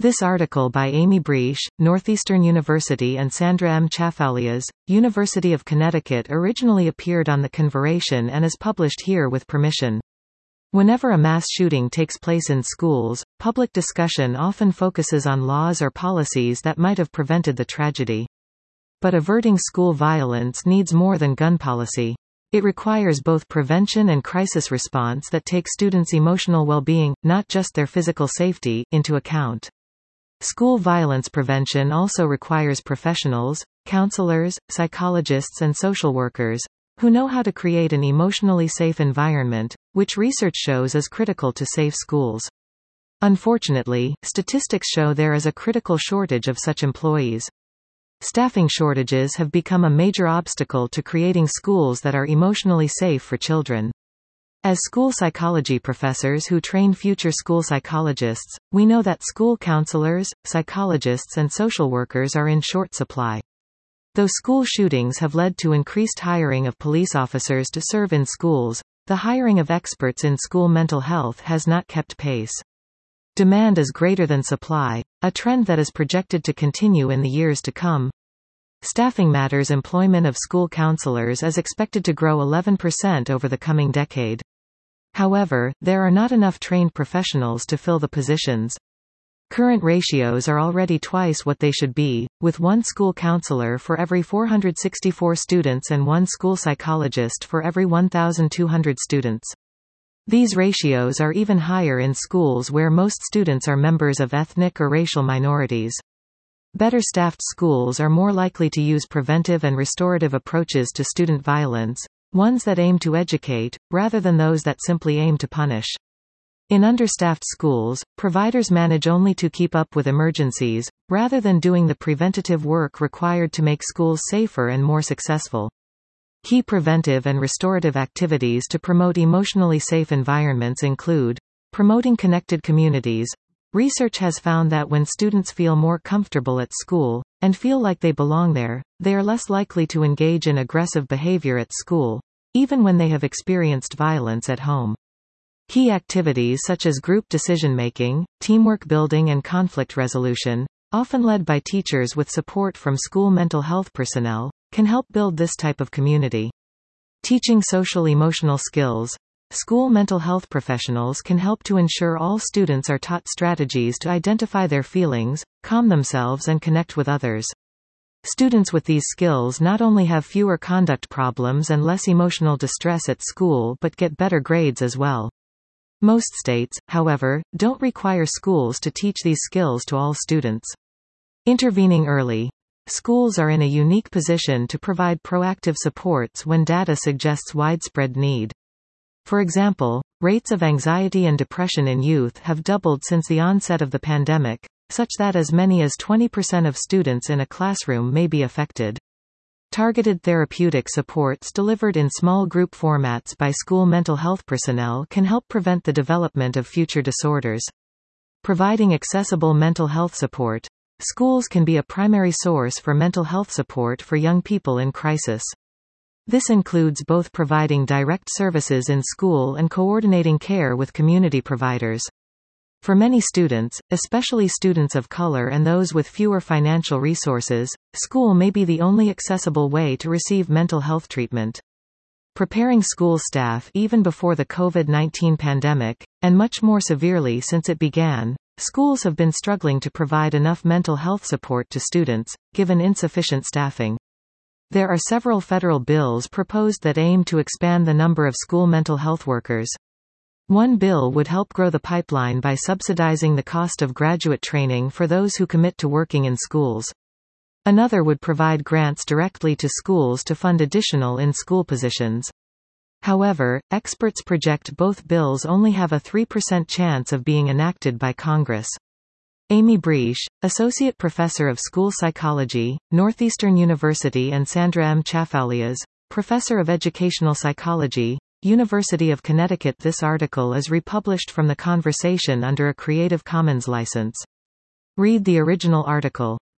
This article by Amy Briesch, Northeastern University, and Sandra M. Chafalias, University of Connecticut, originally appeared on The Conversation and is published here with permission. Whenever a mass shooting takes place in schools, public discussion often focuses on laws or policies that might have prevented the tragedy. But averting school violence needs more than gun policy. It requires both prevention and crisis response that take students' emotional well-being, not just their physical safety, into account. School violence prevention also requires professionals, counselors, psychologists and social workers, who know how to create an emotionally safe environment, which research shows is critical to safe schools. Unfortunately, statistics show there is a critical shortage of such employees. Staffing shortages have become a major obstacle to creating schools that are emotionally safe for children. As school psychology professors who train future school psychologists, we know that school counselors, psychologists and social workers are in short supply. Though school shootings have led to increased hiring of police officers to serve in schools, the hiring of experts in school mental health has not kept pace. Demand is greater than supply, a trend that is projected to continue in the years to come. Staffing matters. Employment of school counselors is expected to grow 11% over the coming decade. However, there are not enough trained professionals to fill the positions. Current ratios are already twice what they should be, with one school counselor for every 464 students and one school psychologist for every 1,200 students. These ratios are even higher in schools where most students are members of ethnic or racial minorities. Better staffed schools are more likely to use preventive and restorative approaches to student violence, ones that aim to educate, rather than those that simply aim to punish. In understaffed schools, providers manage only to keep up with emergencies, rather than doing the preventative work required to make schools safer and more successful. Key preventive and restorative activities to promote emotionally safe environments include promoting connected communities. Research has found that when students feel more comfortable at school, and feel like they belong there, they are less likely to engage in aggressive behavior at school, even when they have experienced violence at home. Key activities such as group decision-making, teamwork building and conflict resolution, often led by teachers with support from school mental health personnel, can help build this type of community. Teaching social-emotional skills. School mental health professionals can help to ensure all students are taught strategies to identify their feelings, calm themselves and connect with others. Students with these skills not only have fewer conduct problems and less emotional distress at school but get better grades as well. Most states, however, don't require schools to teach these skills to all students. Intervening early. Schools are in a unique position to provide proactive supports when data suggests widespread need. For example, rates of anxiety and depression in youth have doubled since the onset of the pandemic, such that as many as 20% of students in a classroom may be affected. Targeted therapeutic supports delivered in small group formats by school mental health personnel can help prevent the development of future disorders. Providing accessible mental health support. Schools can be a primary source for mental health support for young people in crisis. This includes both providing direct services in school and coordinating care with community providers. For many students, especially students of color and those with fewer financial resources, school may be the only accessible way to receive mental health treatment. Preparing school staff even before the COVID-19 pandemic, and much more severely since it began, schools have been struggling to provide enough mental health support to students, given insufficient staffing. There are several federal bills proposed that aim to expand the number of school mental health workers. One bill would help grow the pipeline by subsidizing the cost of graduate training for those who commit to working in schools. Another would provide grants directly to schools to fund additional in-school positions. However, experts project both bills only have a 3% chance of being enacted by Congress. Amy Briesch, Associate Professor of School Psychology, Northeastern University, and Sandra M. Chafalias, Professor of Educational Psychology, University of Connecticut. This article is republished from The Conversation under a Creative Commons license. Read the original article.